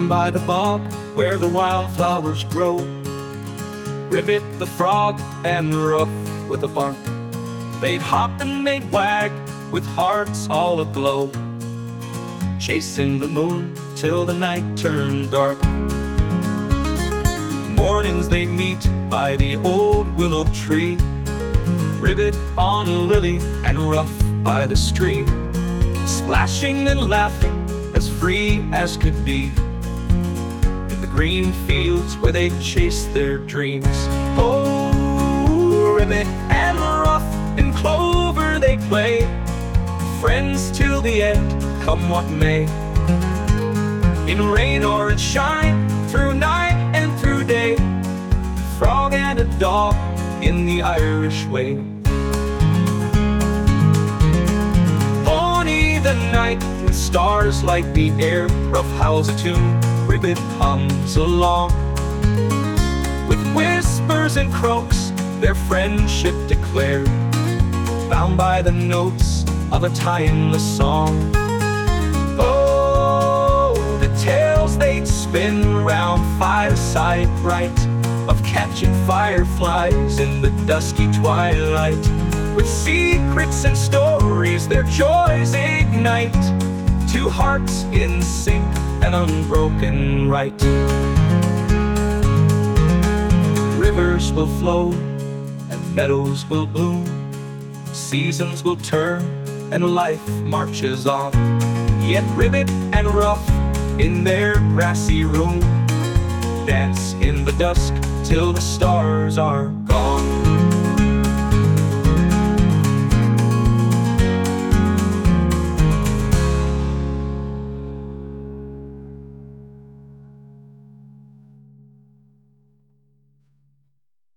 by the bog where the wildflowers grow. Ribbit the frog and Ruff with a bark, they'd hop and they'd wag with hearts all aglow, chasing the moon till the night turned dark. Mornings they meet by the old willow tree, Ribbit on Lily and Ruff by the stream, splashing and laughing as free as could be, in the green fields where they chase their dreams. Oh, Ribbit and Ruff in clover they play, friends till the end, come what may. In rain or in shine, through night and through day, frog and a dog in the Irish way. Bonny the night with stars like the air, Ruff howls a tune, Ribbit hums along. With whispers and croaks their friendship declared, bound by the notes of a timeless song. Oh, the tales they'd spin round fireside bright, of catching fireflies in the dusky twilight. With secrets and stories their joys ignite, two hearts in sync and unbroken right. Rivers will flow and meadows will bloom, seasons will turn and life marches on. Yet Ribbit and Ruff in their grassy room dance in the dusk till the stars are gone.